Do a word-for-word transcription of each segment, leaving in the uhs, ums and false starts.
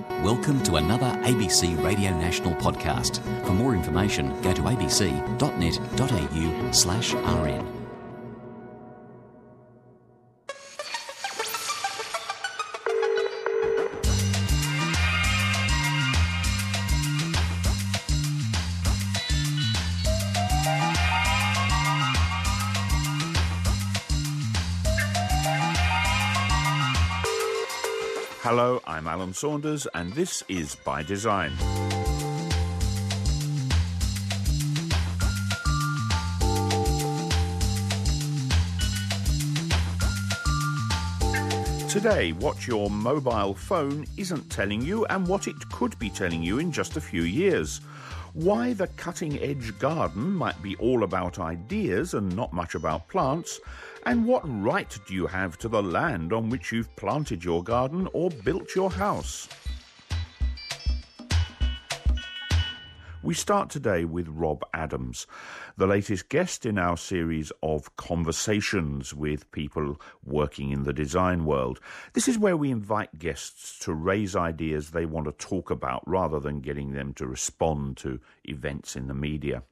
Welcome to another A B C Radio National podcast. For more information, go to abc.net.au slash rn. Hello, I'm Alan Saunders, and this is By Design. Today, what your mobile phone isn't telling you and what it could be telling you in just a few years. Why the cutting-edge garden might be all about ideas and not much about plants, and what right do you have to the land on which you've planted your garden or built your house? We start today with Rob Adams, the latest guest in our series of conversations with people working in the design world. This is where we invite guests to raise ideas they want to talk about rather than getting them to respond to events in the media.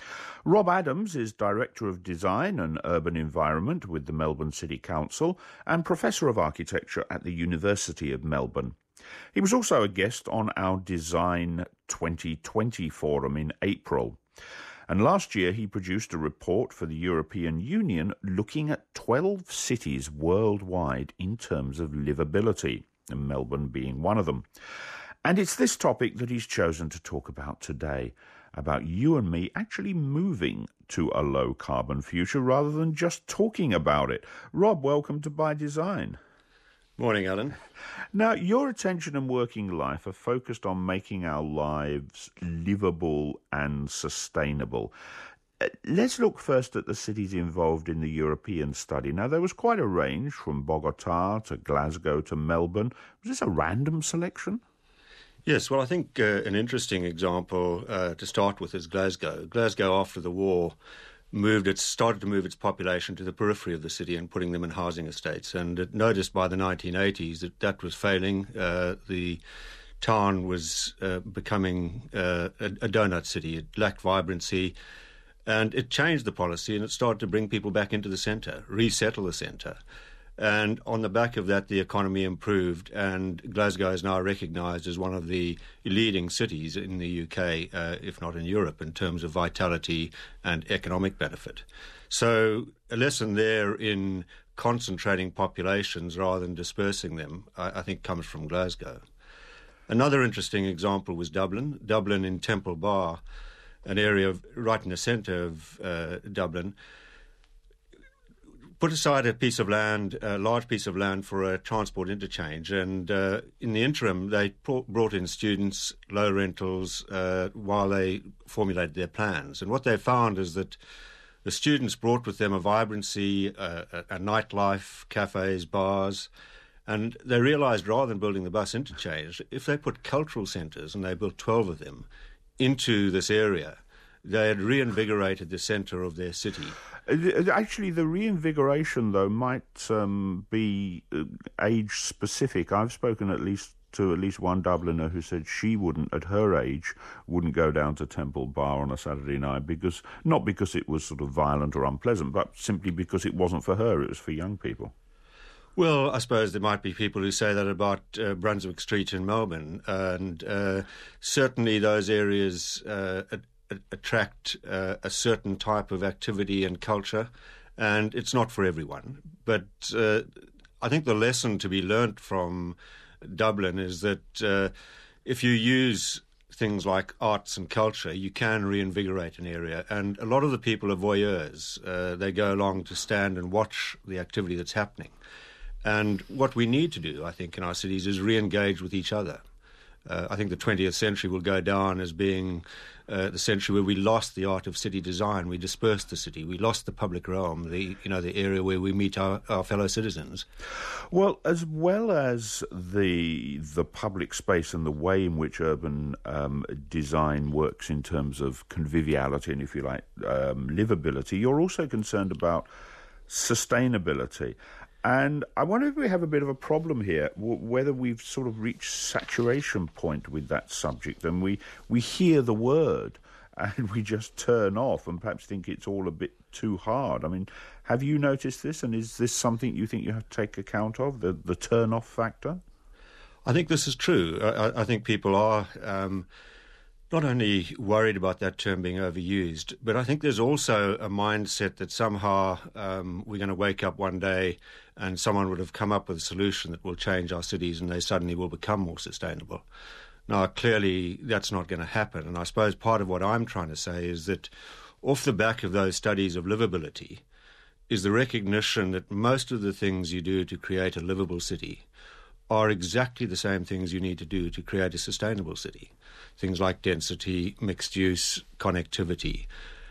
Rob Adams is Director of Design and Urban Environment with the Melbourne City Council and Professor of Architecture at the University of Melbourne. He was also a guest on our Design twenty twenty forum in April. And last year he produced a report for the European Union looking at twelve cities worldwide in terms of livability, and Melbourne being one of them. And it's this topic that he's chosen to talk about today, about you and me actually moving to a low-carbon future rather than just talking about it. Rob, welcome to By Design. Morning, Alan. Now, your attention and working life are focused on making our lives livable and sustainable. Let's look first at the cities involved in the European study. Now, there was quite a range from Bogota to Glasgow to Melbourne. Was this a random selection? Yes, well, I think uh, an interesting example uh, to start with is Glasgow. Glasgow, after the war, moved its started to move its population to the periphery of the city and putting them in housing estates. And it noticed by the nineteen eighties that that was failing. Uh, the town was uh, becoming uh, a, a donut city. It lacked vibrancy. And it changed the policy and it started to bring people back into the centre, resettle the centre. And on the back of that, the economy improved, and Glasgow is now recognised as one of the leading cities in the U K, uh, if not in Europe, in terms of vitality and economic benefit. So a lesson there in concentrating populations rather than dispersing them, I, I think, comes from Glasgow. Another interesting example was Dublin. Dublin in Temple Bar, an area of, right in the centre of uh, Dublin, put aside a piece of land, a large piece of land for a transport interchange. And uh, in the interim, they brought in students, low rentals, uh, while they formulated their plans. And what they found is that the students brought with them a vibrancy, uh, a, a nightlife, cafes, bars. And they realised rather than building the bus interchange, if they put cultural centres, and they built twelve of them, into this area, they had reinvigorated the centre of their city. Actually, the reinvigoration, though, might um, be uh, age-specific. I've spoken at least to at least one Dubliner who said she wouldn't, at her age, wouldn't go down to Temple Bar on a Saturday night, because not because it was sort of violent or unpleasant, but simply because it wasn't for her, it was for young people. Well, I suppose there might be people who say that about uh, Brunswick Street in Melbourne, and uh, certainly those areas uh, attract uh, a certain type of activity and culture, and it's not for everyone. But uh, I think the lesson to be learnt from Dublin is that uh, if you use things like arts and culture, you can reinvigorate an area. And a lot of the people are voyeurs. Uh, they go along to stand and watch the activity that's happening. And what we need to do, I think, in our cities is re-engage with each other. Uh, I think the twentieth century will go down as being uh, the century where we lost the art of city design. We dispersed the city. We lost the public realm, the you know the area where we meet our, our fellow citizens. Well, as well as the the public space and the way in which urban um, design works in terms of conviviality and, if you like, um, livability, you're also concerned about sustainability. And I wonder if we have a bit of a problem here, w- whether we've sort of reached saturation point with that subject, and we, we hear the word and we just turn off and perhaps think it's all a bit too hard. I mean, have you noticed this, and is this something you think you have to take account of, the, the turn-off factor? I think this is true. I, I think people are um, not only worried about that term being overused, but I think there's also a mindset that somehow um, we're going to wake up one day and someone would have come up with a solution that will change our cities and they suddenly will become more sustainable. Now, clearly, that's not going to happen. And I suppose part of what I'm trying to say is that off the back of those studies of livability is the recognition that most of the things you do to create a livable city are exactly the same things you need to do to create a sustainable city. Things like density, mixed use, connectivity.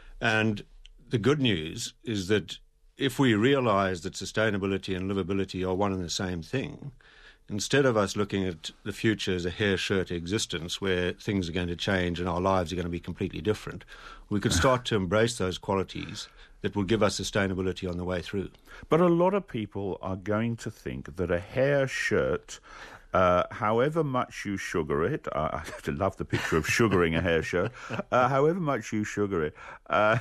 And the good news is that if we realize that sustainability and livability are one and the same thing, instead of us looking at the future as a hair-shirt existence where things are going to change and our lives are going to be completely different, we could start to embrace those qualities that will give us sustainability on the way through. But a lot of people are going to think that a hair shirt, uh, however much you sugar it, uh, I love the picture of sugaring a hair shirt, uh, however much you sugar it, uh,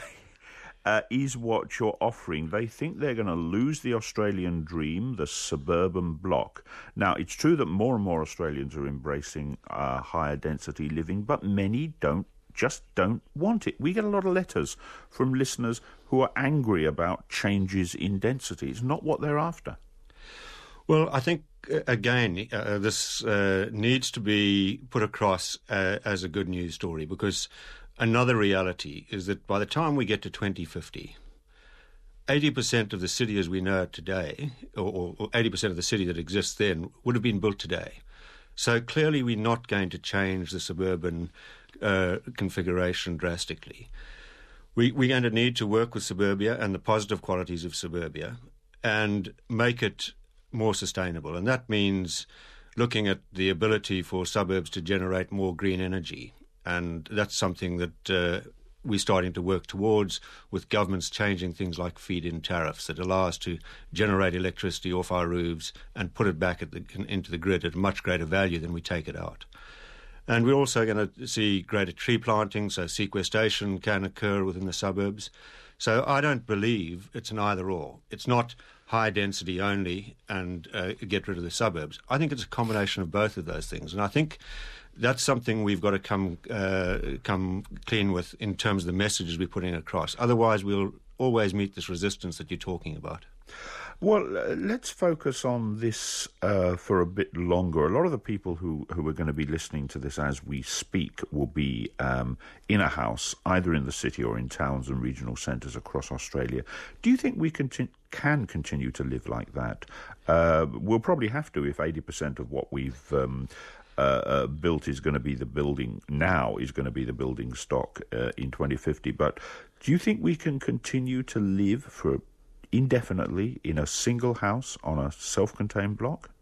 uh, is what you're offering. They think they're going to lose the Australian dream, the suburban block. Now, it's true that more and more Australians are embracing uh, higher density living, but many don't just don't want it. We get a lot of letters from listeners who are angry about changes in density. It's not what they're after. Well, I think, uh, again, uh, this uh, needs to be put across uh, as a good news story, because another reality is that by the time we get to twenty fifty, eighty percent of the city as we know it today, or, or eighty percent of the city that exists then, would have been built today. So clearly we're not going to change the suburban uh, configuration drastically. We, we're going to need to work with suburbia and the positive qualities of suburbia and make it more sustainable. And that means looking at the ability for suburbs to generate more green energy. And that's something that uh, we're starting to work towards, with governments changing things like feed-in tariffs that allow us to generate electricity off our roofs and put it back at the, into the grid at a much greater value than we take it out. And we're also going to see greater tree planting, so sequestration can occur within the suburbs. So I don't believe it's an either-or. It's not high density only and uh, get rid of the suburbs. I think it's a combination of both of those things. And I think that's something we've got to come uh, come clean with in terms of the messages we're putting across. Otherwise, we'll always meet this resistance that you're talking about. Well, uh, let's focus on this uh, for a bit longer. A lot of the people who, who are going to be listening to this as we speak will be um, in a house, either in the city or in towns and regional centres across Australia. Do you think we conti- can continue to live like that? Uh, we'll probably have to if eighty percent of what we've um, uh, uh, built is going to be the building now, is going to be the building stock uh, in twenty fifty. But do you think we can continue to live for indefinitely in a single house on a self-contained block?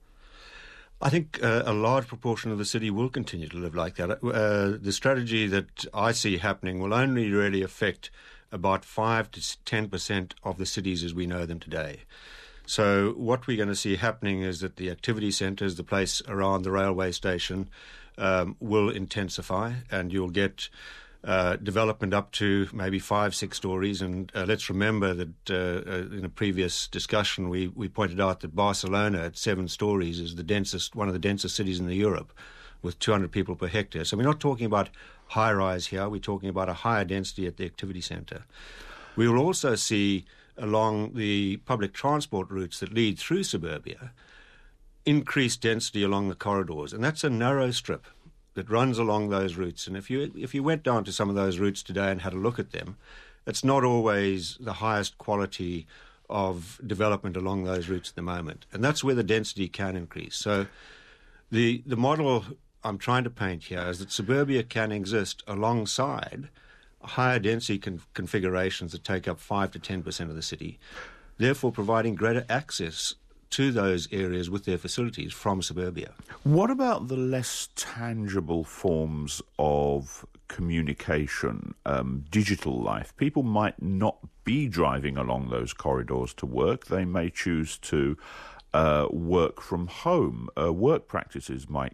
I think uh, a large proportion of the city will continue to live like that. Uh, the strategy that I see happening will only really affect about five to ten percent of the cities as we know them today. So what we're going to see happening is that the activity centres, the place around the railway station, um, will intensify, and you'll get Uh, development up to maybe five, six stories. And uh, let's remember that uh, uh, in a previous discussion we, we pointed out that Barcelona at seven stories is the densest, one of the densest cities in the Europe, with two hundred people per hectare. So we're not talking about high-rise here, we're talking about a higher density at the activity centre. We will also see along the public transport routes that lead through suburbia increased density along the corridors, and that's a narrow strip that runs along those routes. And if you if you went down to some of those routes today and had a look at them, it's not always the highest quality of development along those routes at the moment. And that's where the density can increase. So the the model I'm trying to paint here is that suburbia can exist alongside higher density con- configurations that take up five to ten percent of the city, therefore providing greater access to those areas with their facilities from suburbia. What about the less tangible forms of communication, um, digital life? People might not be driving along those corridors to work. They may choose to uh, work from home. Uh, work practices might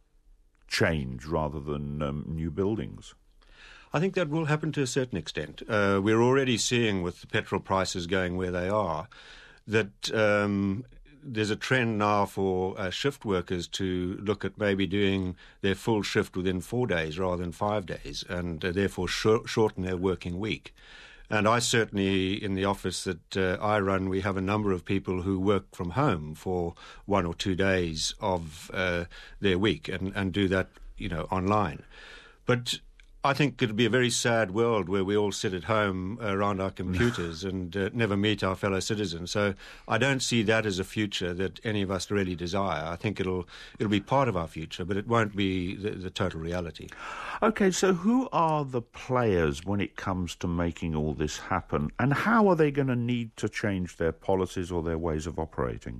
change rather than um, new buildings. I think that will happen to a certain extent. Uh, we're already seeing, with the petrol prices going where they are, that um, there's a trend now for uh, shift workers to look at maybe doing their full shift within four days rather than five days, and uh, therefore sh- shorten their working week. And I certainly, in the office that uh, I run, we have a number of people who work from home for one or two days of uh, their week and, and do that, you know, online. But I think it'd be a very sad world where we all sit at home around our computers and uh, never meet our fellow citizens. So I don't see that as a future that any of us really desire. I think it'll it'll be part of our future, but it won't be the, the total reality. Okay, so who are the players when it comes to making all this happen, and how are they going to need to change their policies or their ways of operating?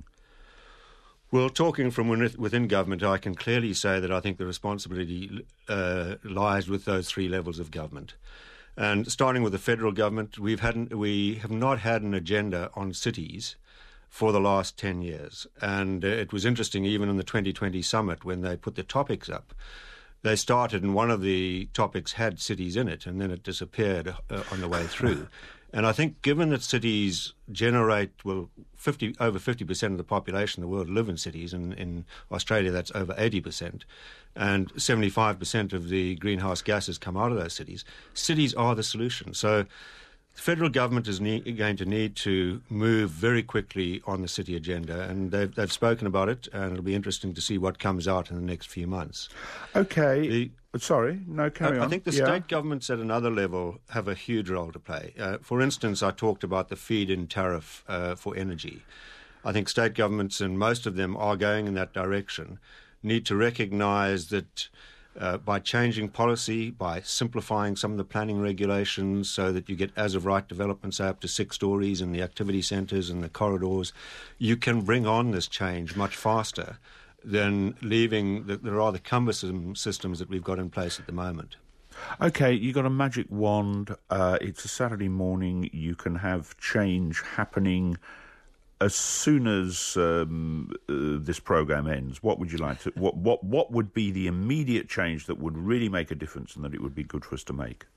Well, talking from within government, I can clearly say that I think the responsibility uh, lies with those three levels of government. And starting with the federal government, we've had, we have not had an agenda on cities for the last ten years. And uh, it was interesting, even in the twenty twenty summit, when they put the topics up, they started and one of the topics had cities in it, and then it disappeared uh, on the way through. And I think given that cities generate, well, fifty over fifty percent of the population in the world live in cities, and in Australia that's over eighty percent, and seventy-five percent of the greenhouse gases come out of those cities, cities are the solution. So the federal government is ne- going to need to move very quickly on the city agenda, and they've, they've spoken about it, and it'll be interesting to see what comes out in the next few months. Okay. The, Sorry, no, carry I, on. I think the yeah. state governments at another level have a huge role to play. Uh, for instance, I talked about the feed-in tariff uh, for energy. I think state governments, and most of them are going in that direction, need to recognise that uh, by changing policy, by simplifying some of the planning regulations so that you get as-of-right development, say up to six stories in the activity centres and the corridors, you can bring on this change much faster than leaving the, the rather cumbersome systems that we've got in place at the moment. Okay, you got a magic wand. Uh, it's a Saturday morning. You can have change happening as soon as um, uh, this program ends. What would you like to? What what what would be the immediate change that would really make a difference and that it would be good for us to make?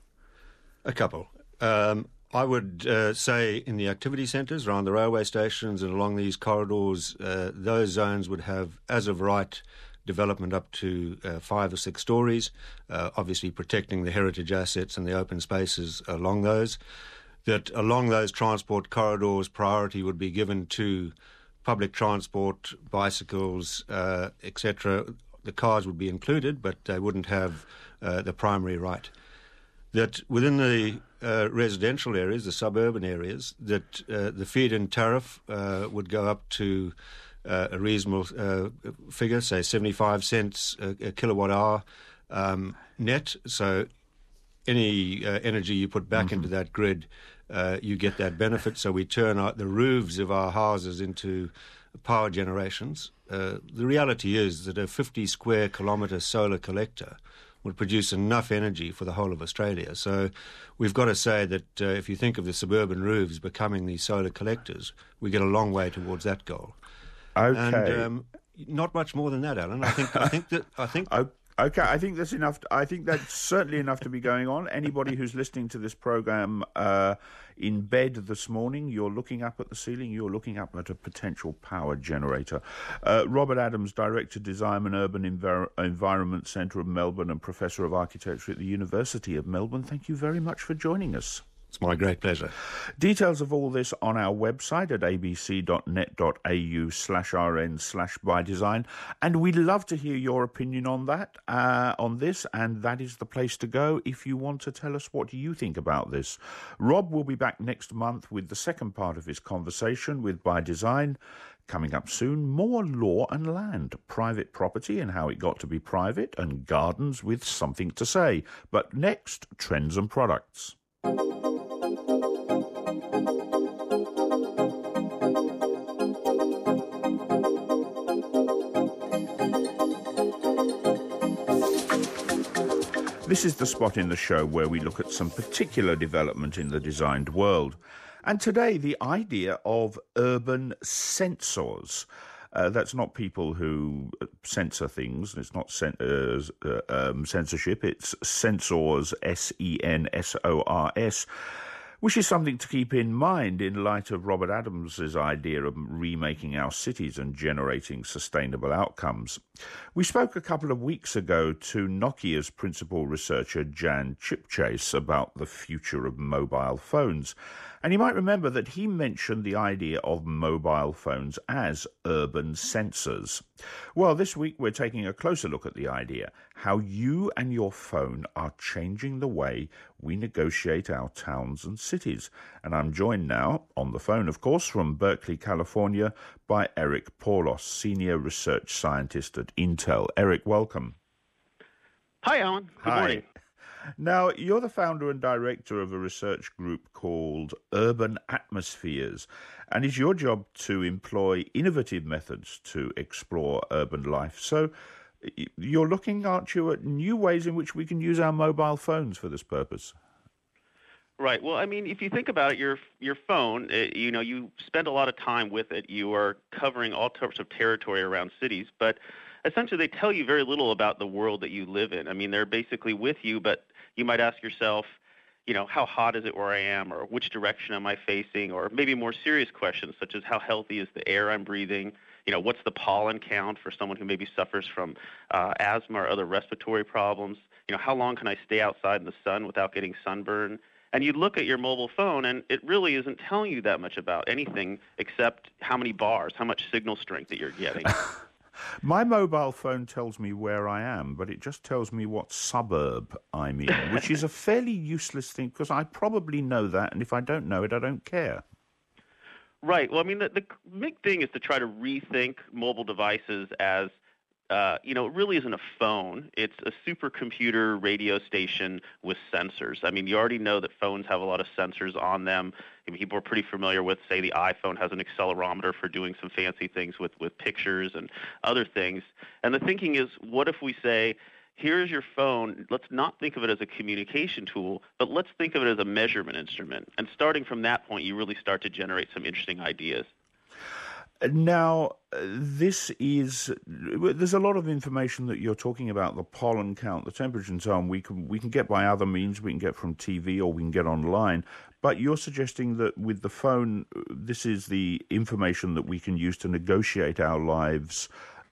A couple. Um, I would uh, say in the activity centres around the railway stations and along these corridors, uh, those zones would have as-of-right development up to uh, five or six stories, uh, obviously protecting the heritage assets and the open spaces along those. That along those transport corridors, priority would be given to public transport, bicycles, uh, et cetera. The cars would be included, but they wouldn't have uh, the primary right. That within the uh, residential areas, the suburban areas, that uh, the feed-in tariff uh, would go up to uh, a reasonable uh, figure, say seventy-five cents a, a kilowatt hour um, net. So any uh, energy you put back mm-hmm. into that grid, uh, you get that benefit. So we turn out the roofs of our houses into power generations. Uh, the reality is that a fifty square kilometre solar collector would produce enough energy for the whole of Australia. So we've got to say that uh, if you think of the suburban roofs becoming these solar collectors, we get a long way towards that goal. Okay. And um, not much more than that, Alan. I think I think that I think Okay, I think that's enough. I think that's certainly enough to be going on. Anybody who's listening to this program uh, in bed this morning, you're looking up at the ceiling, you're looking up at a potential power generator. Uh, Robert Adams, Director, Design and Urban Envir- Environment Centre of Melbourne and Professor of Architecture at the University of Melbourne, thank you very much for joining us. It's my great pleasure. Details of all this on our website at abc.net.au slash rn slash by design. And we'd love to hear your opinion on that, uh, on this, and that is the place to go if you want to tell us what you think about this. Rob will be back next month with the second part of his conversation with By Design. Coming up soon, more law and land, private property and how it got to be private, and gardens with something to say. But next, trends and products. This is the spot in the show where we look at some particular development in the designed world. And today, the idea of urban sensors. Uh, that's not people who censor things. It's not cen- uh, uh, um, censorship. It's sensors, S E N S O R S, which is something to keep in mind in light of Robert Adams's idea of remaking our cities and generating sustainable outcomes. We spoke a couple of weeks ago to Nokia's principal researcher, Jan Chipchase, about the future of mobile phones. And you might remember that he mentioned the idea of mobile phones as urban sensors. Well, this week we're taking a closer look at the idea, how you and your phone are changing the way we negotiate our towns and cities. And I'm joined now, on the phone of course, from Berkeley, California, by Eric Paulos, Senior Research Scientist at Intel. Eric, welcome. Hi, Alan. Good Hi. morning. Now, you're the founder and director of a research group called Urban Atmospheres, and it's your job to employ innovative methods to explore urban life. So you're looking, aren't you, at new ways in which we can use our mobile phones for this purpose? Right. Well, I mean, if you think about it, your your phone, it, you know, you spend a lot of time with it. You are covering all sorts of territory around cities, but essentially they tell you very little about the world that you live in. I mean, they're basically with you, but you might ask yourself, you know, how hot is it where I am, or which direction am I facing, or maybe more serious questions such as how healthy is the air I'm breathing, you know, what's the pollen count for someone who maybe suffers from uh, asthma or other respiratory problems, you know, how long can I stay outside in the sun without getting sunburn? And you look at your mobile phone, and it really isn't telling you that much about anything except how many bars, how much signal strength that you're getting. My mobile phone tells me where I am, but it just tells me what suburb I'm in, which is a fairly useless thing because I probably know that, and if I don't know it, I don't care. Right. Well, I mean, the, the big thing is to try to rethink mobile devices as Uh, you know, it really isn't a phone. It's a supercomputer radio station with sensors. I mean, you already know that phones have a lot of sensors on them. I mean, people are pretty familiar with, say, the iPhone has an accelerometer for doing some fancy things with, with pictures and other things. And the thinking is, what if we say, here's your phone, let's not think of it as a communication tool, but let's think of it as a measurement instrument. And starting from that point, you really start to generate some interesting ideas. Now, this is, there's a lot of information that you're talking about, the pollen count, the temperature and so on. We can, we can get by other means, we can get from T V or we can get online. But you're suggesting that with the phone, this is the information that we can use to negotiate our lives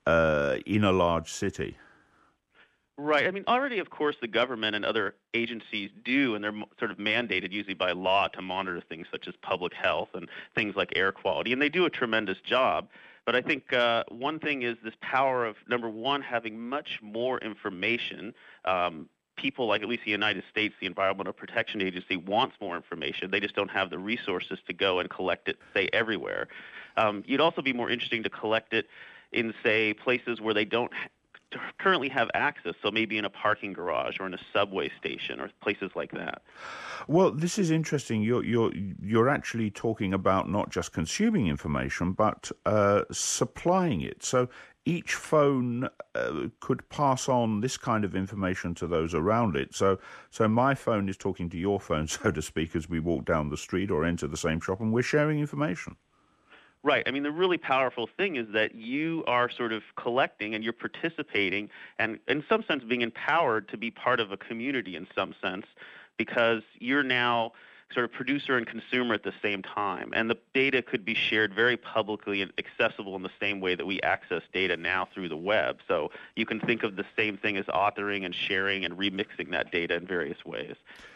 uh, in a large city. Right. I mean, already, of course, the government and other agencies do, and they're sort of mandated usually by law to monitor things such as public health and things like air quality, and they do a tremendous job. But I think uh, one thing is this power of, number one, having much more information. Um, people like at least the United States, the Environmental Protection Agency wants more information. They just don't have the resources to go and collect it, say, everywhere. Um, you'd also be more interesting to collect it in, say, places where they don't ha- currently have access, so maybe in a parking garage or in a subway station or places like that. Well, this is interesting. You're you're you're actually talking about not just consuming information, but uh, supplying it. So each phone uh, could pass on this kind of information to those around it. So so my phone is talking to your phone, so to speak, as we walk down the street or enter the same shop, and we're sharing information. Right. I mean, the really powerful thing is that you are sort of collecting and you're participating and in some sense being empowered to be part of a community in some sense because you're now sort of producer and consumer at the same time. And the data could be shared very publicly and accessible in the same way that we access data now through the web. So you can think of the same thing as authoring and sharing and remixing that data in various ways.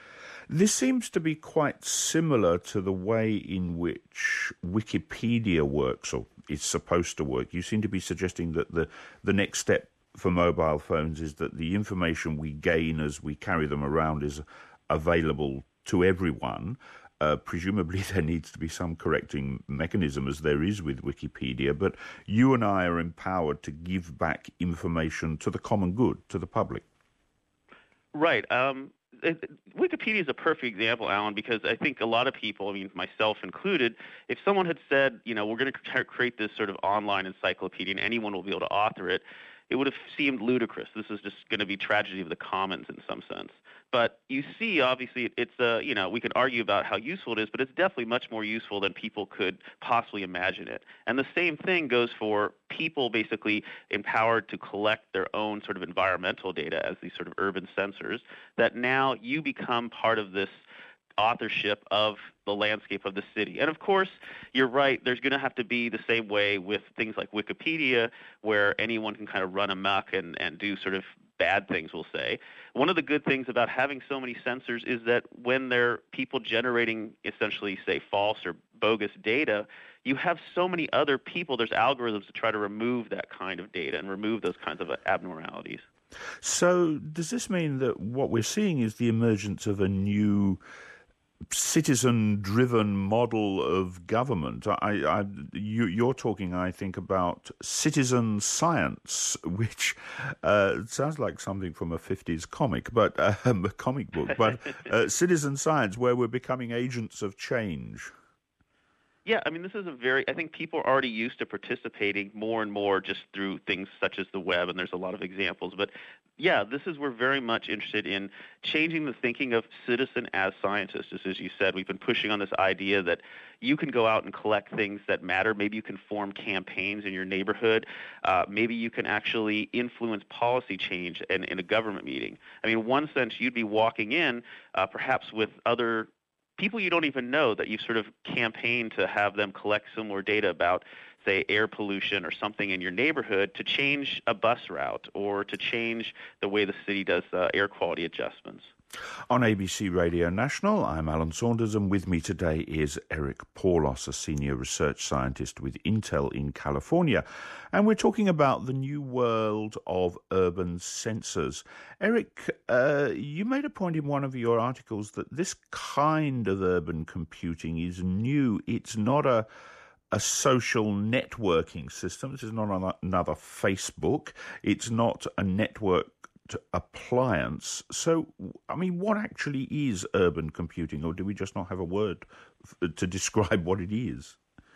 This seems to be quite similar to the way in which Wikipedia works, or is supposed to work. You seem to be suggesting that the, the next step for mobile phones is that the information we gain as we carry them around is available to everyone. Uh, presumably there needs to be some correcting mechanism, as there is with Wikipedia, but you and I are empowered to give back information to the common good, to the public. Right. Um Wikipedia is a perfect example, Alan, because I think a lot of people, I mean, myself included, if someone had said, you know, we're going to create this sort of online encyclopedia and anyone will be able to author it, it would have seemed ludicrous. This is just going to be tragedy of the commons in some sense. But you see, obviously, it's a, you know, we can argue about how useful it is, but it's definitely much more useful than people could possibly imagine it. And the same thing goes for people basically empowered to collect their own sort of environmental data as these sort of urban sensors, that now you become part of this authorship of the landscape of the city. And of course, you're right, there's going to have to be the same way with things like Wikipedia, where anyone can kind of run amok and, and do sort of bad things, we'll say. One of the good things about having so many sensors is that when there are people generating essentially, say, false or bogus data, you have so many other people, there's algorithms to try to remove that kind of data and remove those kinds of abnormalities. So does this mean that what we're seeing is the emergence of a new citizen-driven model of government? I, I, you, you're talking, I think, about citizen science, which uh, sounds like something from a fifties comic, but um, a comic book. But uh, citizen science, where we're becoming agents of change. Yeah, I mean, this is a very, I think people are already used to participating more and more just through things such as the web, and there's a lot of examples. But yeah, this is, we're very much interested in changing the thinking of citizen as scientists. Just as you said, we've been pushing on this idea that you can go out and collect things that matter. Maybe you can form campaigns in your neighborhood. Uh, maybe you can actually influence policy change in, in a government meeting. I mean, in one sense, you'd be walking in uh, perhaps with other people you don't even know that you've sort of campaigned to have them collect similar data about, say, air pollution or something in your neighborhood to change a bus route or to change the way the city does uh, air quality adjustments. On A B C Radio National, I'm Alan Saunders, and with me today is Eric Paulos, a senior research scientist with Intel in California. And we're talking about the new world of urban sensors. Eric, uh, you made a point in one of your articles that this kind of urban computing is new. It's not a a social networking system. This is not another Facebook. It's not a network appliance. So, I mean, what actually is urban computing, or do we just not have a word f- to describe what it is?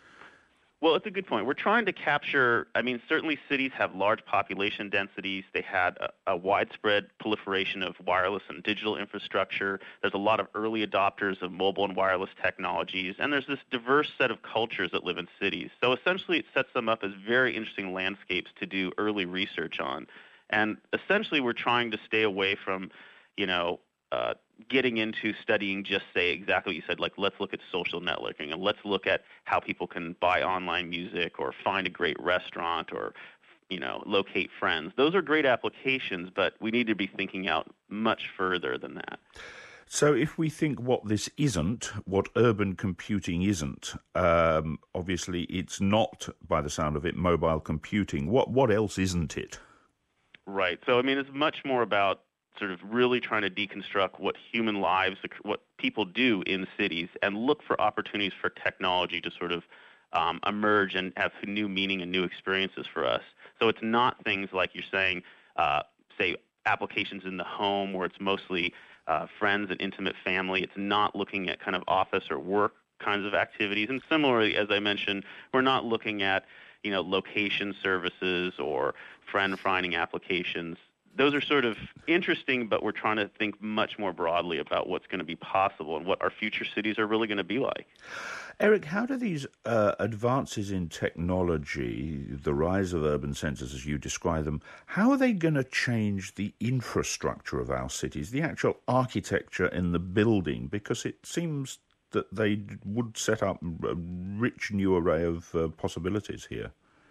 Well, it's a good point. We're trying to capture, I mean, certainly cities have large population densities. They had a, a widespread proliferation of wireless and digital infrastructure. There's a lot of early adopters of mobile and wireless technologies, and there's this diverse set of cultures that live in cities. So essentially it sets them up as very interesting landscapes to do early research on. And essentially, we're trying to stay away from, you know, uh, getting into studying just, say, exactly what you said, like, let's look at social networking and let's look at how people can buy online music or find a great restaurant or, you know, locate friends. Those are great applications, but we need to be thinking out much further than that. So if we think what this isn't, what urban computing isn't, um, obviously it's not, by the sound of it, mobile computing. What what else isn't it? Right. So, I mean, it's much more about sort of really trying to deconstruct what human lives, what people do in cities, and look for opportunities for technology to sort of um, emerge and have new meaning and new experiences for us. So it's not things like you're saying, uh, say, applications in the home where it's mostly uh, friends and intimate family. It's not looking at kind of office or work kinds of activities. And similarly, as I mentioned, we're not looking at, you know, location services or friend-finding applications. Those are sort of interesting, but we're trying to think much more broadly about what's going to be possible and what our future cities are really going to be like. Eric, how do these uh, advances in technology, the rise of urban sensors as you describe them, how are they going to change the infrastructure of our cities, the actual architecture in the building? Because it seems that they would set up a rich new array of uh, possibilities here.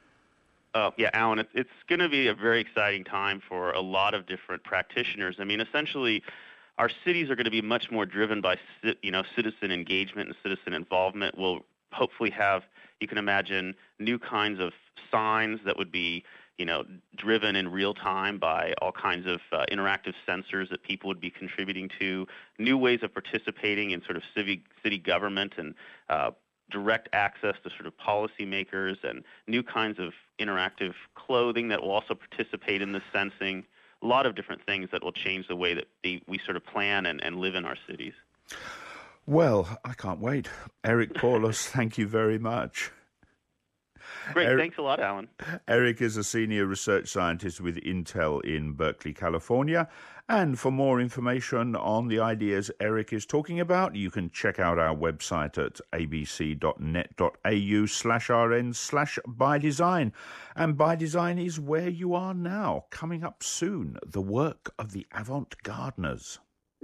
Uh, yeah, Alan, it's, it's going to be a very exciting time for a lot of different practitioners. I mean, essentially, our cities are going to be much more driven by, you know, citizen engagement and citizen involvement. We'll hopefully have, you can imagine, new kinds of signs that would be, you know, driven in real time by all kinds of uh, interactive sensors that people would be contributing to, new ways of participating in sort of civic, city government and uh, direct access to sort of policymakers, and new kinds of interactive clothing that will also participate in the sensing. A lot of different things that will change the way that the, we sort of plan and, and live in our cities. Well, I can't wait. Eric Paulos, thank you very much. Great. Eric, Thanks a lot, Alan. Eric is a senior research scientist with Intel in Berkeley, California. And for more information on the ideas Eric is talking about, you can check out our website at abc.net.au slash rn slash by design. And by design is where you are now. Coming up soon, the work of the avant-gardeners.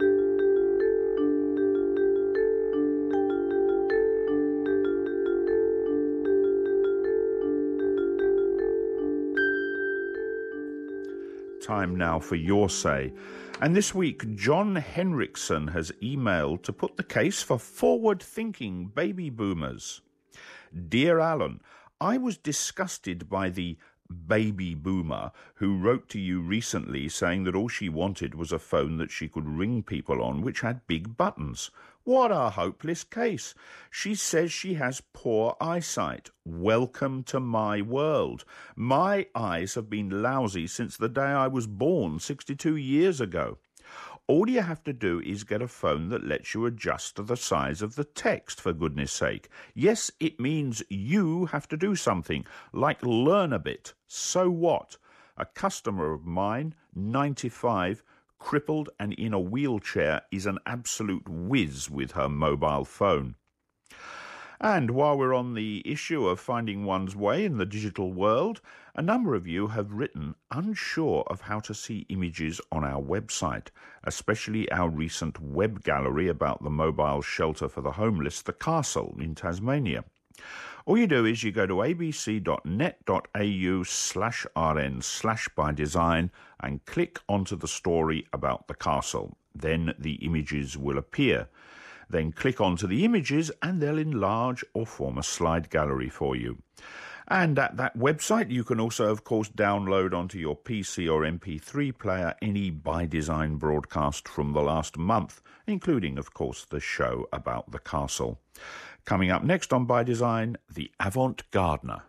Time now for your say. And this week, John Henriksen has emailed to put the case for forward-thinking baby boomers. Dear Alan, I was disgusted by the baby boomer who wrote to you recently saying that all she wanted was a phone that she could ring people on which had big buttons. What a hopeless case. She says she has poor eyesight. Welcome to my world. My eyes have been lousy since the day I was born sixty-two years ago. All you have to do is get a phone that lets you adjust to the size of the text, for goodness sake. Yes, it means you have to do something, like learn a bit. So what? A customer of mine, ninety-five, crippled and in a wheelchair, is an absolute whiz with her mobile phone. And while we're on the issue of finding one's way in the digital world, a number of you have written unsure of how to see images on our website, especially our recent web gallery about the mobile shelter for the homeless, the Castle in Tasmania. All you do is you go to abc.net.au slash rn slash by design and click onto the story about the castle. Then the images will appear. Then click onto the images and they'll enlarge or form a slide gallery for you. And at that website you can also, of course, download onto your P C or M P three player any By Design broadcast from the last month, including, of course, the show about the castle. Coming up next on By Design, the Avant-Gardener.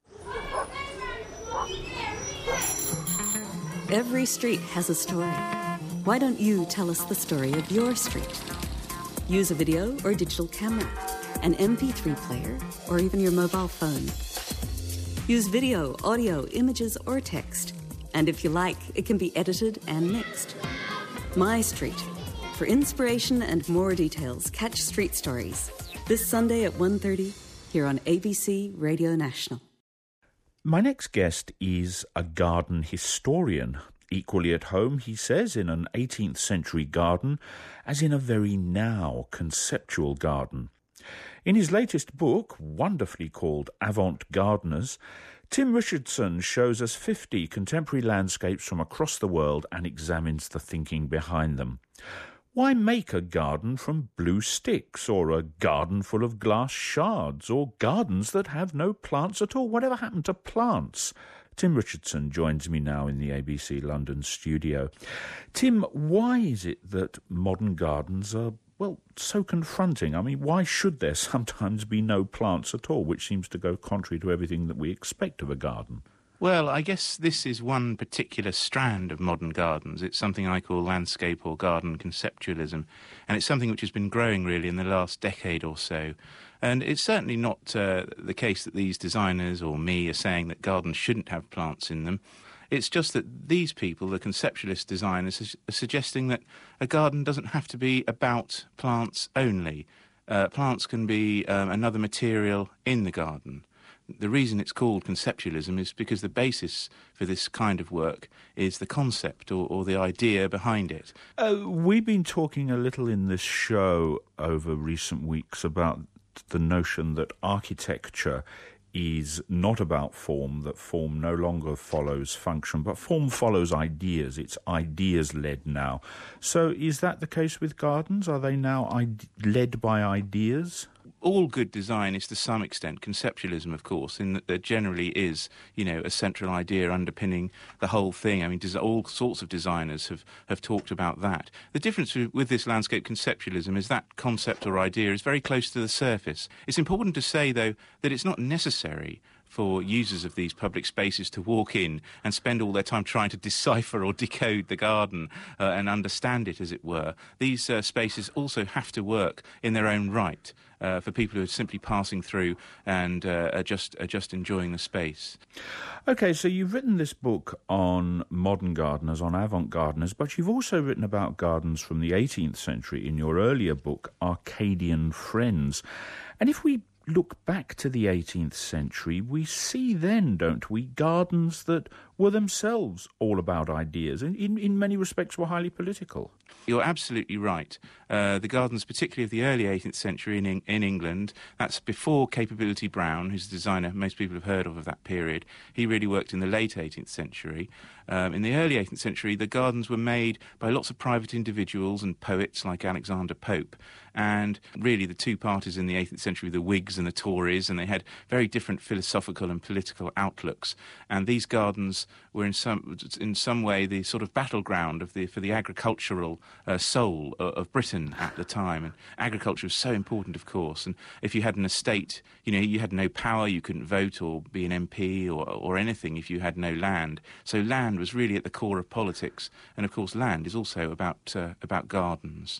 Every street has a story. Why don't you tell us the story of your street? Use a video or digital camera, an M P three player, or even your mobile phone. Use video, audio, images, or text. And if you like, it can be edited and mixed. My Street. For inspiration and more details, catch Street Stories this Sunday at one thirty here on A B C Radio National. My next guest is a garden historian. Equally at home, he says, in an eighteenth century garden, as in a very now conceptual garden. In his latest book, wonderfully called Avant-Gardeners, Tim Richardson shows us fifty contemporary landscapes from across the world and examines the thinking behind them. Why make a garden from blue sticks, or a garden full of glass shards, or gardens that have no plants at all? Whatever happened to plants? Tim Richardson joins me now in the A B C London studio. Tim, why is it that modern gardens are, well, so confronting? I mean, why should there sometimes be no plants at all, which seems to go contrary to everything that we expect of a garden? Well, I guess this is one particular strand of modern gardens. It's something I call landscape or garden conceptualism, and it's something which has been growing really in the last decade or so. And it's certainly not uh, the case that these designers or me are saying that gardens shouldn't have plants in them. It's just that these people, the conceptualist designers, are suggesting that a garden doesn't have to be about plants only. Uh, plants can be um, another material in the garden. The reason it's called conceptualism is because the basis for this kind of work is the concept or, or the idea behind it. Uh, we've been talking a little in this show over recent weeks about the notion that architecture is not about form, that form no longer follows function, but form follows ideas. It's ideas-led now. So is that the case with gardens? Are they now ide- led by ideas? All good design is to some extent conceptualism, of course, in that there generally is, you know, a central idea underpinning the whole thing. I mean, des- all sorts of designers have, have talked about that. The difference with, with this landscape conceptualism is that concept or idea is very close to the surface. It's important to say, though, that it's not necessary for users of these public spaces to walk in and spend all their time trying to decipher or decode the garden uh, and understand it, as it were. These uh, spaces also have to work in their own right uh, for people who are simply passing through and uh, are, just, are just enjoying the space. OK, so you've written this book on modern gardeners, on avant-gardeners, but you've also written about gardens from the eighteenth century in your earlier book, Arcadian Friends. And if we look back to the eighteenth century, we see then, don't we, gardens that were themselves all about ideas and in, in many respects were highly political. You're absolutely right. Uh, the gardens, particularly of the early eighteenth century in, in England, that's before Capability Brown, who's the designer most people have heard of of that period. He really worked in the late eighteenth century. Um, in the early eighteenth century, the gardens were made by lots of private individuals and poets like Alexander Pope. And really the two parties in the eighteenth century, the Whigs and the Tories, and they had very different philosophical and political outlooks. And these gardens were in some in some way the sort of battleground of the for the agricultural uh, soul of, of Britain at the time. And agriculture was so important, of course. And if you had an estate, you know, you had no power, you couldn't vote or be an M P or, or anything if you had no land. So land was really at the core of politics. And of course, land is also about uh, about gardens.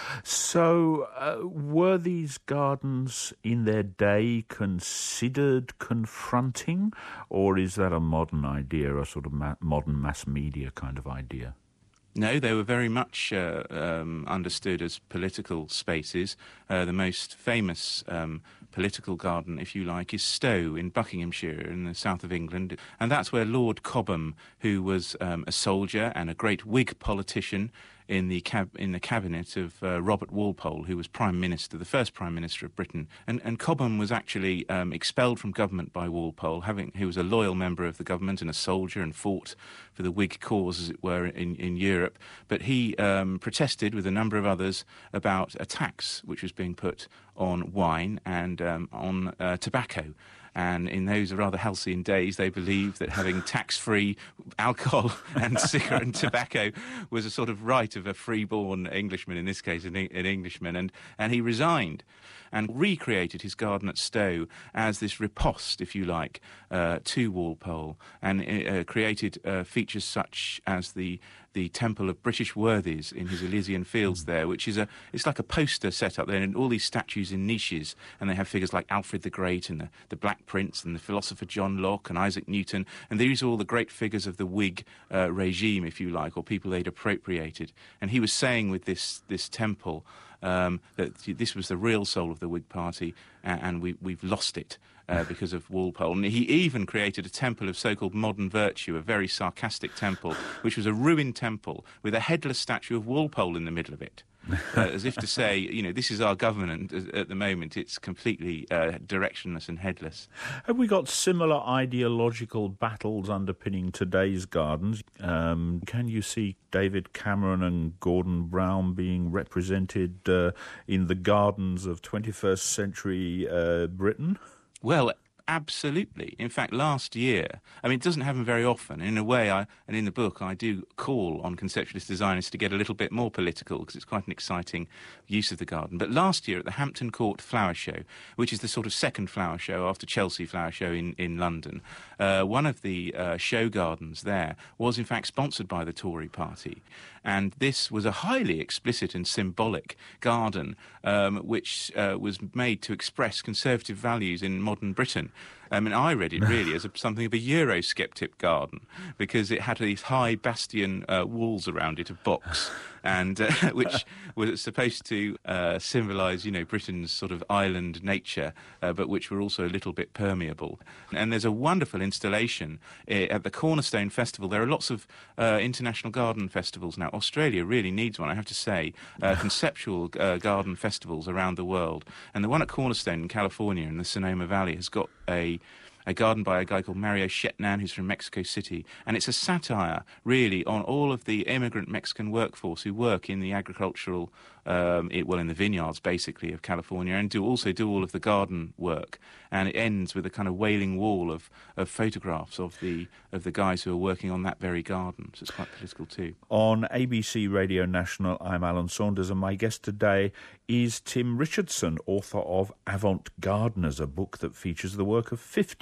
So, uh, were these gardens in their day considered confronting, or is that a modern idea, a sort of ma- modern mass media kind of idea? No, they were very much uh, um, understood as political spaces. Uh, the most famous um, political garden, if you like, is Stowe in Buckinghamshire in the south of England. And that's where Lord Cobham, who was um, a soldier and a great Whig politician in the cab- in the cabinet of uh, Robert Walpole, who was Prime Minister, the first Prime Minister of Britain. And, and Cobham was actually um, expelled from government by Walpole, having he was a loyal member of the government and a soldier and fought for the Whig cause, as it were, in, in Europe. But he um, protested with a number of others about a tax which was being put on wine and um, on uh, tobacco. And in those rather halcyon days, they believed that having tax-free alcohol and cigarette and tobacco was a sort of right of a free-born Englishman, in this case an, an Englishman, and, and he resigned and recreated his garden at Stowe as this riposte, if you like, uh, to Walpole, and uh, created uh, features such as the the Temple of British Worthies in his Elysian Fields there, which is a it's like a poster set up there, and all these statues in niches, and they have figures like Alfred the Great and the, the Black Prince and the philosopher John Locke and Isaac Newton, and these are all the great figures of the Whig uh, regime, if you like, or people they'd appropriated. And he was saying with this this temple um, that this was the real soul of the Whig Party, and, and we, we've lost it. Uh, because of Walpole. And he even created a temple of so-called modern virtue, a very sarcastic temple, which was a ruined temple with a headless statue of Walpole in the middle of it. Uh, as if to say, you know, this is our government at the moment. It's completely uh, directionless and headless. Have we got similar ideological battles underpinning today's gardens? Um, can you see David Cameron and Gordon Brown being represented uh, in the gardens of twenty-first century uh, Britain? Well, absolutely. In fact, last year, I mean, it doesn't happen very often. In a way, I, and in the book, I do call on conceptualist designers to get a little bit more political because it's quite an exciting use of the garden. But last year at the Hampton Court Flower Show, which is the sort of second flower show after Chelsea Flower Show in, in London, uh, one of the uh, show gardens there was in fact sponsored by the Tory party. And this was a highly explicit and symbolic garden um, which uh, was made to express conservative values in modern Britain. I mean, I read it really as a, something of a Eurosceptic garden because it had these high bastion uh, walls around it of box, and uh, which was supposed to uh, symbolise, you know, Britain's sort of island nature, uh, but which were also a little bit permeable. And there's a wonderful installation uh, at the Cornerstone Festival. There are lots of uh, international garden festivals now. Australia really needs one, I have to say, uh, conceptual uh, garden festivals around the world. And the one at Cornerstone in California in the Sonoma Valley has got a a garden by a guy called Mario Shetnan, who's from Mexico City. And it's a satire, really, on all of the immigrant Mexican workforce who work in the agricultural, um, it, well, in the vineyards, basically, of California, and do also do all of the garden work. And it ends with a kind of wailing wall of, of photographs of the of the guys who are working on that very garden. So it's quite political, too. On A B C Radio National, I'm Alan Saunders, and my guest today is Tim Richardson, author of Avant Gardeners, a book that features the work of fifty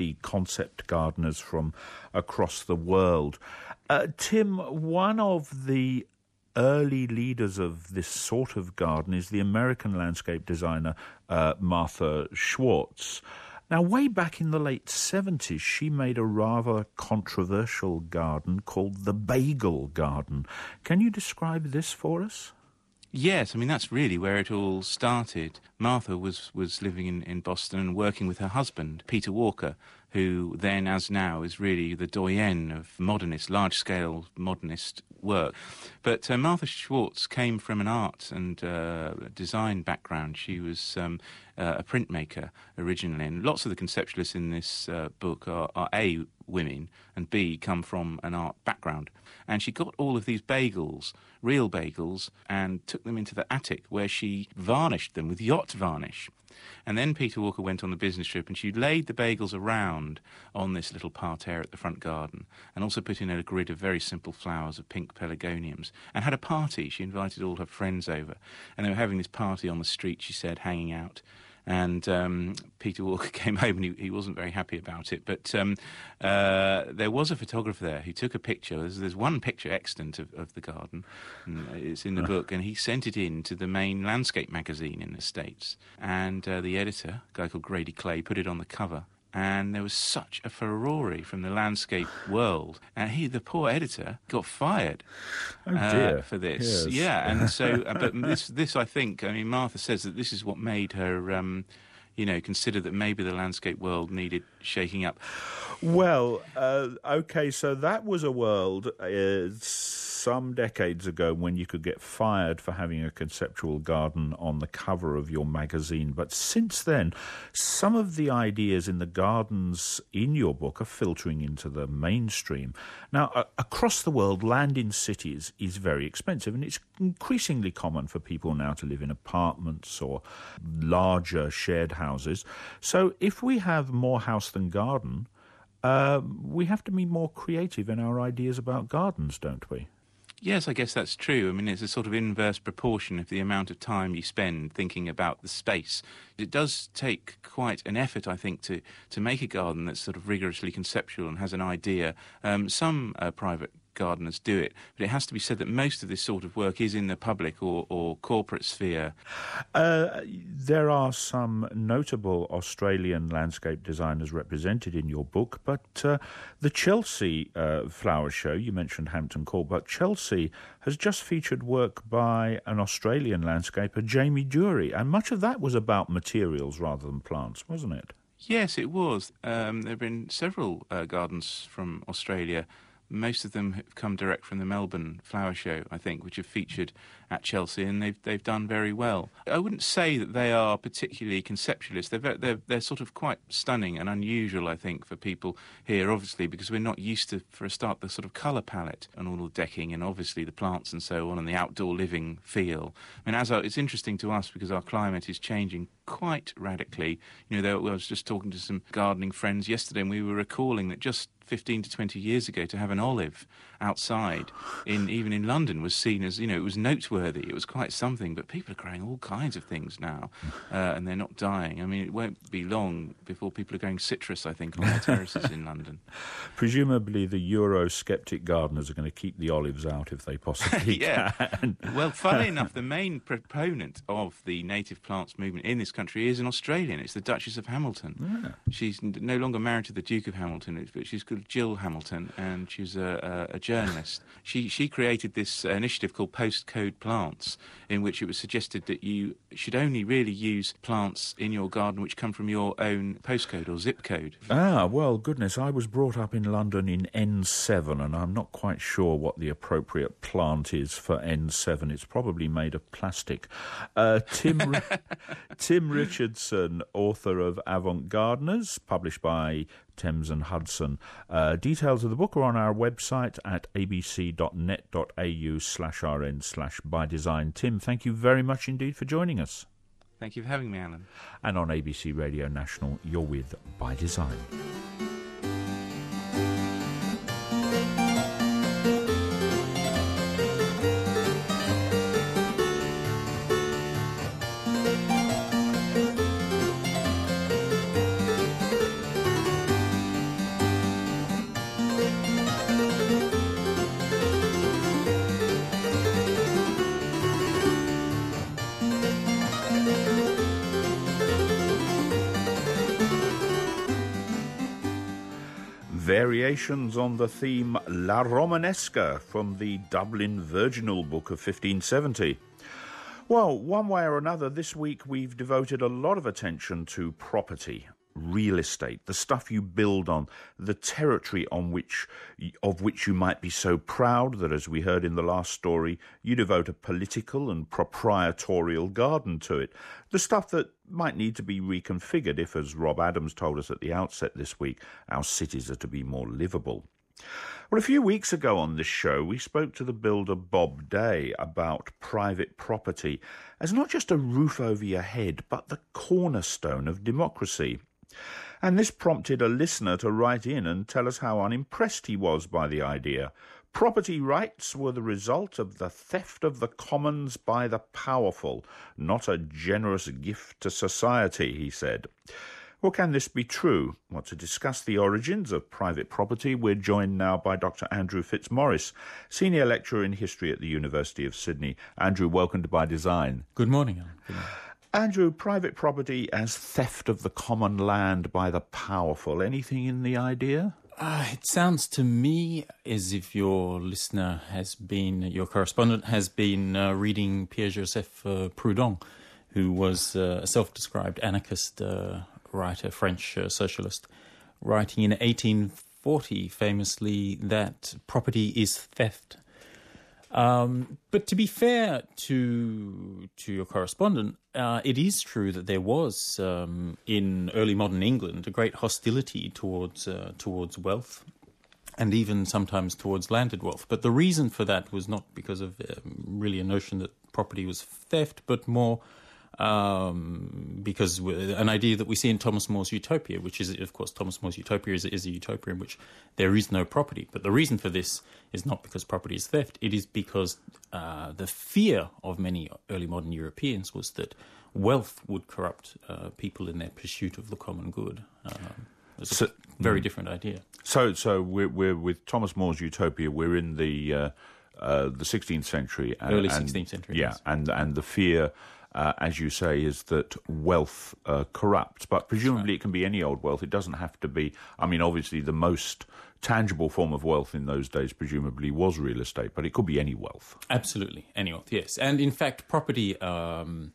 see concept gardeners from across the world. Uh, Tim, one of the early leaders of this sort of garden is the American landscape designer uh, Martha Schwartz. Now, way back in the late seventies, she made a rather controversial garden called the Bagel Garden. Can you describe this for us? Yes, I mean, that's really where it all started. Martha was, was living in, in Boston and working with her husband, Peter Walker, who then, as now, is really the doyen of modernist, large-scale modernist work. But uh, Martha Schwartz came from an art and uh, design background. She was um, uh, a printmaker originally, and lots of the conceptualists in this uh, book are, are A, women, and B, come from an art background. And she got all of these bagels, real bagels, and took them into the attic where she varnished them with yacht varnish. And then Peter Walker went on the business trip and she laid the bagels around on this little parterre at the front garden and also put in a grid of very simple flowers of pink pelargoniums and had a party. She invited all her friends over and they were having this party on the street, she said, hanging out. And um, Peter Walker came home and he, he wasn't very happy about it. But um, uh, there was a photographer there who took a picture. There's, there's one picture extant of, of the garden. And it's in the book. And he sent it in to the main landscape magazine in the States. And uh, the editor, a guy called Grady Clay, put it on the cover. And there was such a furore from the landscape world. And he, the poor editor, got fired oh dear. Uh, for this. Yes. Yeah, and so, uh, but this, this, I think, I mean, Martha says that this is what made her, um, you know, consider that maybe the landscape world needed shaking up. Well, uh, OK, so that was a world uh, some decades ago when you could get fired for having a conceptual garden on the cover of your magazine. But since then, some of the ideas in the gardens in your book are filtering into the mainstream. Now, uh, across the world, land in cities is very expensive, and it's increasingly common for people now to live in apartments or larger shared houses. So if we have more house than garden, uh, we have to be more creative in our ideas about gardens, don't we? Yes, I guess that's true. I mean, it's a sort of inverse proportion of the amount of time you spend thinking about the space. It does take quite an effort, I think, to, to make a garden that's sort of rigorously conceptual and has an idea. Um, some uh, private gardeners do it, but it has to be said that most of this sort of work is in the public or, or corporate sphere. Uh, there are some notable Australian landscape designers represented in your book, but uh, the Chelsea uh, Flower Show, you mentioned Hampton Court, but Chelsea has just featured work by an Australian landscaper, Jamie Dury, and much of that was about materials rather than plants, wasn't it? Yes, it was. Um, there have been several uh, gardens from Australia. Most of them have come direct from the Melbourne Flower Show, I think, which have featured at Chelsea, and they've they've done very well. I wouldn't say that they are particularly conceptualist. They're they're they're sort of quite stunning and unusual, I think, for people here, obviously, because we're not used to, for a start, the sort of colour palette and all the decking, and obviously the plants and so on, and the outdoor living feel. I mean, as our, it's interesting to us because our climate is changing quite radically. You know, there, I was just talking to some gardening friends yesterday, and we were recalling that just fifteen to twenty years ago, to have an olive outside, in even in London, was seen as, you know, it was noteworthy. It was quite something. But people are growing all kinds of things now, uh, and they're not dying. I mean, it won't be long before people are growing citrus, I think, on their terraces in London. Presumably the Eurosceptic gardeners are going to keep the olives out if they possibly yeah. can. Well, funnily enough, the main proponent of the native plants movement in this country is an Australian. It's the Duchess of Hamilton. Yeah. She's no longer married to the Duke of Hamilton, but she's called Jill Hamilton, and she's a, a, a journalist. She she created this initiative called Postcode Plants, in which it was suggested that you should only really use plants in your garden which come from your own postcode or zip code. Ah, well, goodness, I was brought up in London in N seven, and I'm not quite sure what the appropriate plant is for N seven. It's probably made of plastic. Uh, Tim Tim Richardson, author of Avant Gardeners, published by Thames and Hudson. Uh, details of the book are on our website at abc.net.au slash rn slash by design. Tim, thank you very much indeed for joining us. Thank you for having me, Alan. And on A B C Radio National, you're with By Design. Variations on the theme La Romanesca from the Dublin Virginal Book of fifteen seventy. Well, one way or another, this week we've devoted a lot of attention to property, real estate, the stuff you build on, the territory on which of which you might be so proud that, as we heard in the last story, you devote a political and proprietorial garden to it, the stuff that might need to be reconfigured if, as Rob Adams told us at the outset this week, our cities are to be more livable. Well, a few weeks ago on this show, we spoke to the builder Bob Day about private property as not just a roof over your head, but the cornerstone of democracy. And this prompted a listener to write in and tell us how unimpressed he was by the idea. Property rights were the result of the theft of the commons by the powerful, not a generous gift to society, he said. Well, can this be true? Well, to discuss the origins of private property, we're joined now by Doctor Andrew Fitzmaurice, Senior Lecturer in History at the University of Sydney. Andrew, welcome to By Design. Good morning, Alan. Good morning. Andrew, private property as theft of the common land by the powerful. Anything in the idea? Uh, it sounds to me as if your listener has been, your correspondent has been uh, reading Pierre-Joseph uh, Proudhon, who was uh, a self-described anarchist uh, writer, French uh, socialist, writing in eighteen forty famously that property is theft. Um, but to be fair to to your correspondent, uh, it is true that there was um, in early modern England a great hostility towards uh, towards wealth, and even sometimes towards landed wealth. But the reason for that was not because of um, really a notion that property was theft, but more um, because an idea that we see in Thomas More's Utopia, which is, of course, Thomas More's Utopia is, is a utopia in which there is no property. But the reason for this is not because property is theft. It is because uh, the fear of many early modern Europeans was that wealth would corrupt uh, people in their pursuit of the common good. Um, it's so, a very mm. different idea. So, so we're, we're with Thomas More's Utopia. We're in the uh, uh, the sixteenth century, and, early and, sixteenth century. Yeah, yes. and and the fear. Uh, as you say, is that wealth uh, corrupts, but presumably it can be any old wealth. It doesn't have to be, I mean, obviously the most tangible form of wealth in those days presumably was real estate, but it could be any wealth. Absolutely, any wealth, yes. And in fact, property, um,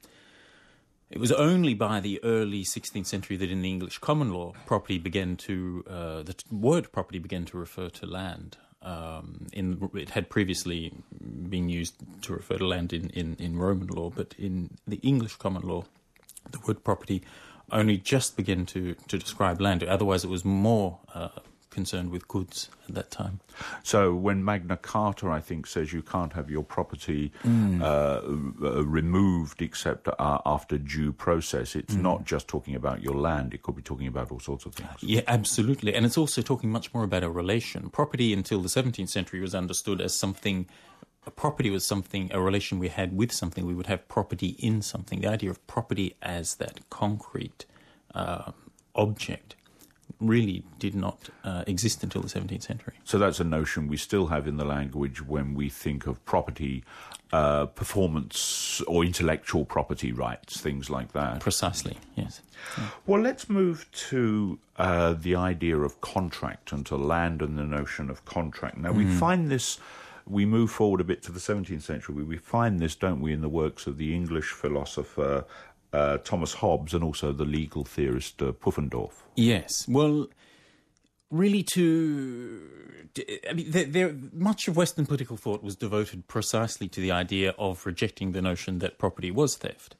it was only by the early sixteenth century that in the English common law, property began to, uh, the word property began to refer to land. Um, in, it had previously been used to refer to land in, in, in Roman law, but in the English common law, the word property only just began to, to describe land. Otherwise, it was more uh, concerned with goods at that time. So when Magna Carta, I think, says you can't have your property mm. uh, uh, removed except uh, after due process, it's mm. not just talking about your land. It could be talking about all sorts of things. Yeah, absolutely. And it's also talking much more about a relation. Property until the seventeenth century was understood as something... A property was something, a relation we had with something. We would have property in something. The idea of property as that concrete uh, object really did not uh, exist until the seventeenth century. So that's a notion we still have in the language when we think of property, uh, performance or intellectual property rights, things like that. Precisely, yes. Yeah. Well, let's move to uh, the idea of contract and to land and the notion of contract. Now, we mm. find this... We move forward a bit to the seventeenth century. We find this, don't we, in the works of the English philosopher uh, Thomas Hobbes and also the legal theorist uh, Pufendorf. Yes. Well, really to... I mean, there, there, much of Western political thought was devoted precisely to the idea of rejecting the notion that property was theft.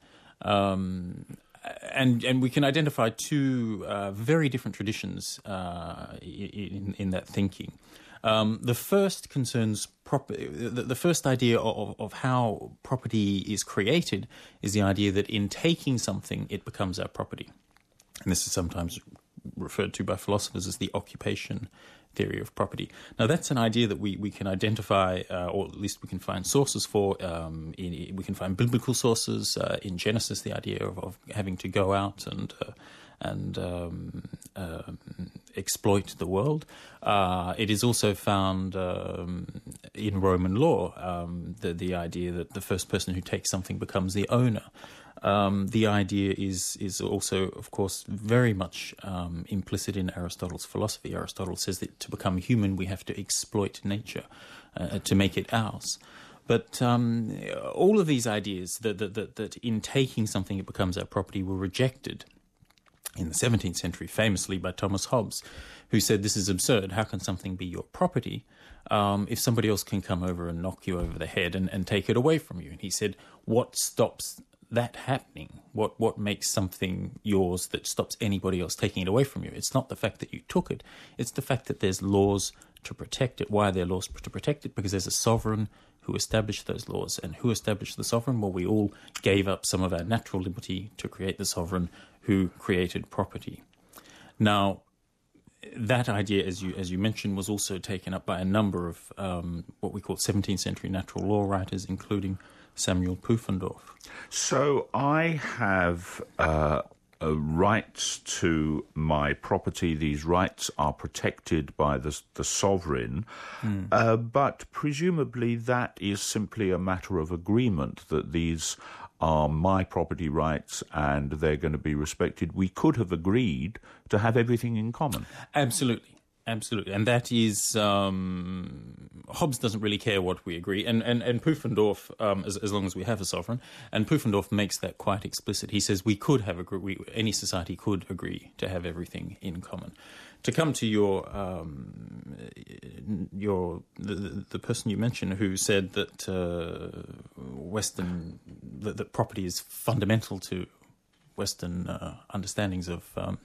Um, and and we can identify two uh, very different traditions uh, in, in that thinking. Um, the first concerns prop- the, the first idea of, of how property is created is the idea that in taking something, it becomes our property. And this is sometimes referred to by philosophers as the occupation theory of property. Now, that's an idea that we, we can identify, uh, or at least we can find sources for. Um, in, we can find biblical sources. Uh, in Genesis, the idea of, of having to go out and... Uh, and um, uh, exploit the world. Uh, it is also found um, in Roman law, um, the, the idea that the first person who takes something becomes the owner. Um, the idea is is also, of course, very much um, implicit in Aristotle's philosophy. Aristotle says that to become human, we have to exploit nature uh, to make it ours. But um, all of these ideas that, that, that, that in taking something it becomes our property were rejected in the seventeenth century, famously by Thomas Hobbes, who said, this is absurd. How can something be your property um, if somebody else can come over and knock you over the head and, and take it away from you? And he said, what stops that happening? What what makes something yours that stops anybody else taking it away from you? It's not the fact that you took it. It's the fact that there's laws to protect it. Why are there laws to protect it? Because there's a sovereign who established those laws. And who established the sovereign? Well, we all gave up some of our natural liberty to create the sovereign who created property. Now, that idea, as you as you mentioned, was also taken up by a number of um, what we call seventeenth century natural law writers, including Samuel Pufendorf. So I have uh, uh, rights to my property. These rights are protected by the, the sovereign, mm. uh, but presumably that is simply a matter of agreement, that these are my property rights and they're going to be respected. We could have agreed to have everything in common. Absolutely. Absolutely, and that is um, Hobbes doesn't really care what we agree, and and and Pufendorf, um, as as long as we have a sovereign, and Pufendorf makes that quite explicit. He says we could have agree, we, any society could agree to have everything in common. To come to your um, your the, the person you mentioned who said that uh, Western that, that property is fundamental to Western uh, understandings of um,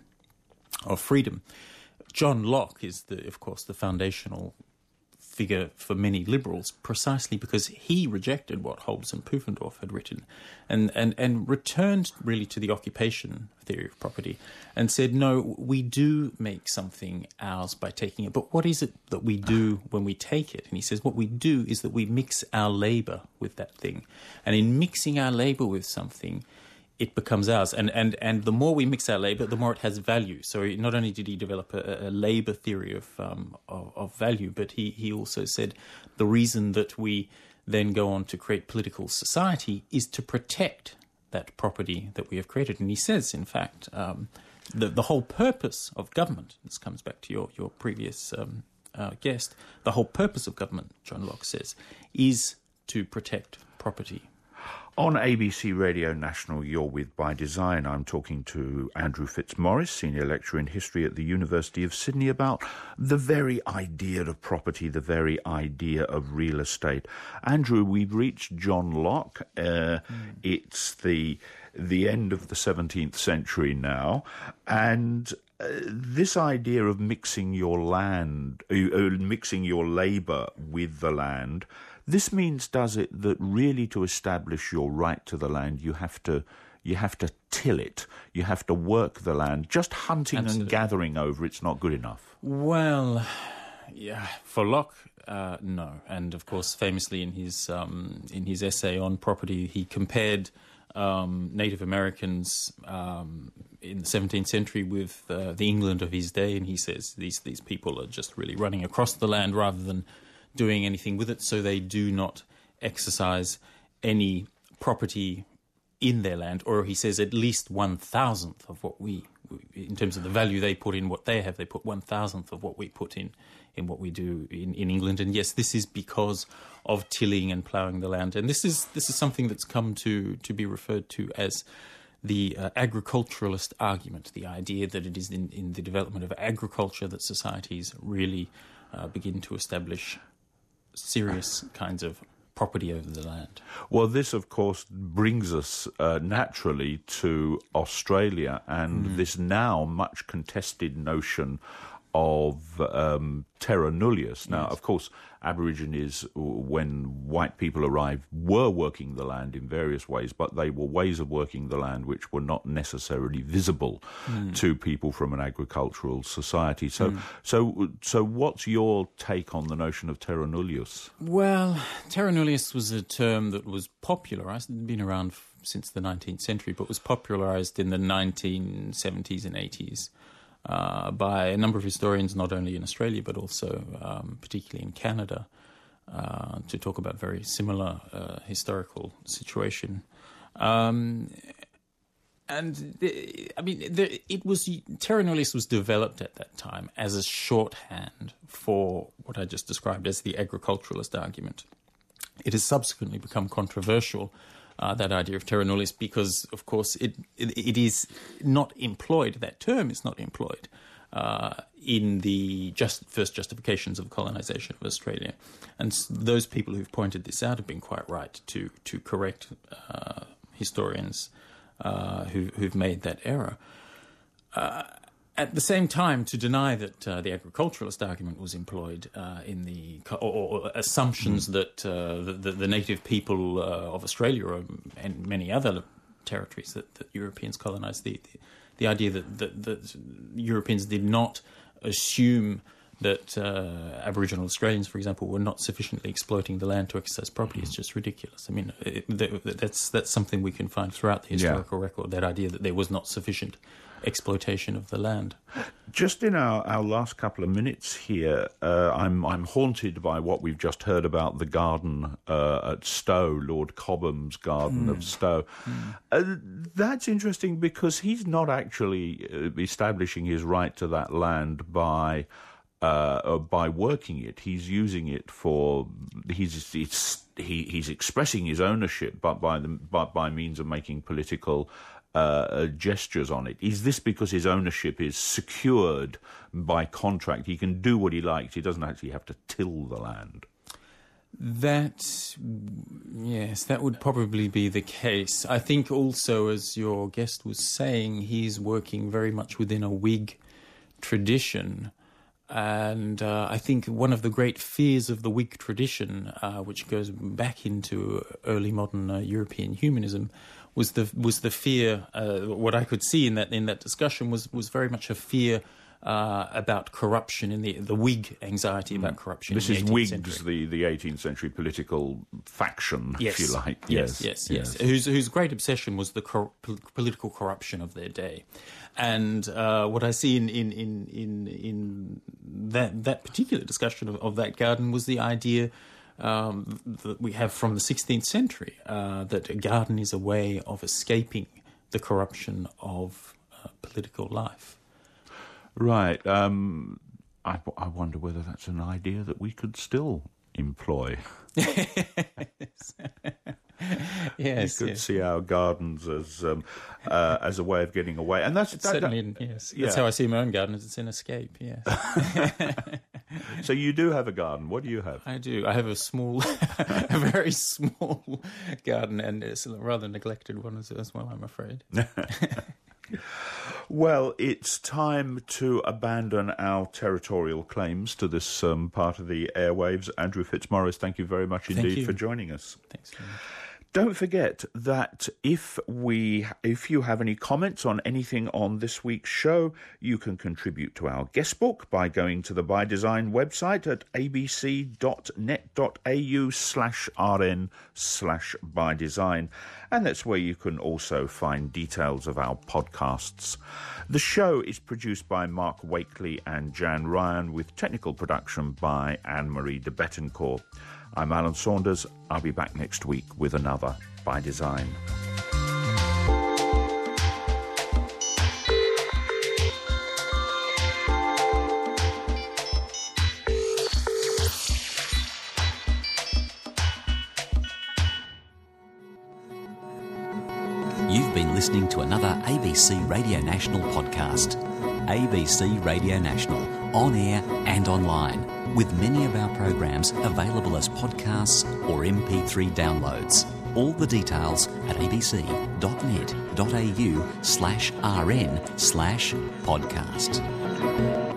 of freedom. John Locke is, the, of course, the foundational figure for many liberals, precisely because he rejected what Hobbes and Pufendorf had written and, and, and returned really to the occupation theory of property and said, no, we do make something ours by taking it, but what is it that we do when we take it? And he says what we do is that we mix our labour with that thing. And in mixing our labour with something, it becomes ours. And, and, and the more we mix our labour, the more it has value. So not only did he develop a, a labour theory of, um, of of value, but he, he also said the reason that we then go on to create political society is to protect that property that we have created. And he says, in fact, um, the, the whole purpose of government, this comes back to your, your previous um, uh, guest, the whole purpose of government, John Locke says, is to protect property. On A B C Radio National, you're with By Design. I'm talking to Andrew Fitzmaurice, Senior Lecturer in History at the University of Sydney, about the very idea of property, the very idea of real estate. Andrew, we've reached John Locke. Uh, mm. It's the the end of the seventeenth century now, and uh, this idea of mixing your land, uh, mixing your labour with the land, this means, does it, that really to establish your right to the land, you have to you have to till it, you have to work the land. Just hunting Absolutely. and gathering over it's not good enough. Well, yeah, for Locke, uh, no. And of course, famously in his um, in his essay on property, he compared um, Native Americans um, in the seventeenth century with uh, the England of his day, and he says these these people are just really running across the land rather than doing anything with it, so they do not exercise any property in their land, or he says at least one thousandth of what we, in terms of the value they put in what they have, they put one thousandth of what we put in in what we do in, in England. And yes, this is because of tilling and ploughing the land, and this is this is something that's come to to be referred to as the uh, agriculturalist argument, the idea that it is in, in the development of agriculture that societies really uh, begin to establish serious kinds of property over the land. Well, this, of course, brings us uh, naturally to Australia and mm. this now much contested notion of um, terra nullius. Now, yes. of course, Aborigines, when white people arrived, were working the land in various ways, but they were ways of working the land which were not necessarily visible mm. to people from an agricultural society. So, mm. so, so, what's your take on the notion of terra nullius? Well, terra nullius was a term that was popularised, it had been around since the nineteenth century, but was popularised in the nineteen seventies and eighties. uh, by a number of historians, not only in Australia but also um, particularly in Canada, uh, to talk about very similar uh, historical situation. Um, and the, I mean, the, it was terra nullius was developed at that time as a shorthand for what I just described as the agriculturalist argument. It has subsequently become controversial, uh, that idea of terra nullius, because, of course, it, it it is not employed, that term is not employed uh, in the just first justifications of colonization of Australia. And those people who've pointed this out have been quite right to, to correct uh, historians uh, who, who've made that error. Uh, At the same time, to deny that uh, the agriculturalist argument was employed uh, in the or, or assumptions mm. that uh, the, the, the native people uh, of Australia or, and many other territories that, that Europeans colonized, the, the, the idea that, that, that Europeans did not assume that uh, Aboriginal Australians, for example, were not sufficiently exploiting the land to exercise property is just ridiculous. I mean, it, that's that's something we can find throughout the historical yeah. record, that idea that there was not sufficient exploitation of the land. Just in our, our last couple of minutes here, uh, I'm I'm haunted by what we've just heard about the garden uh, at Stowe, Lord Cobham's garden mm. of Stowe. Mm. Uh, that's interesting because he's not actually establishing his right to that land by uh, by working it. He's using it for he's it's he he's expressing his ownership, but by the but by means of making political Uh, gestures on it. Is this because his ownership is secured by contract? He can do what he likes. He doesn't actually have to till the land. That, yes, that would probably be the case. I think also, as your guest was saying, he's working very much within a Whig tradition. And uh, I think one of the great fears of the Whig tradition, uh, which goes back into early modern uh, European humanism, was the was the fear. Uh, what I could see in that in that discussion was was very much a fear uh, about corruption, in the the Whig anxiety about corruption. This in is the Whigs, century. the the eighteenth century political faction, yes. if you like. Yes, yes, yes. yes. Whose whose great obsession was the cor- political corruption of their day. And uh, what I see in in in in, in that that particular discussion of, of that garden was the idea um, that we have from the sixteenth century, uh, that a garden is a way of escaping the corruption of uh, political life. Right. Um, I, I wonder whether that's an idea that we could still employ. yes. Yes, you could yes. see our gardens as um, uh, as a way of getting away, and that's that, certainly that, yes. Yeah. That's how I see my own garden. As it's an escape. Yes. So you do have a garden. What do you have? I do. I have a small, a very small garden, and it's a rather neglected one as, as well, I'm afraid. Well, it's time to abandon our territorial claims to this um, part of the airwaves. Andrew Fitzmaurice, thank you very much indeed for joining us. Thanks very much. Don't forget that if we, if you have any comments on anything on this week's show, you can contribute to our guest book by going to the By Design website at abc.net.au slash rn slash by design. And that's where you can also find details of our podcasts. The show is produced by Mark Wakely and Jan Ryan, with technical production by Anne-Marie de Bettencourt. I'm Alan Saunders. I'll be back next week with another By Design. You've been listening to another A B C Radio National podcast. A B C Radio National, on air and online, with many of our programs available as podcasts or M P three downloads. All the details at abc.net.au slash rn slash podcast.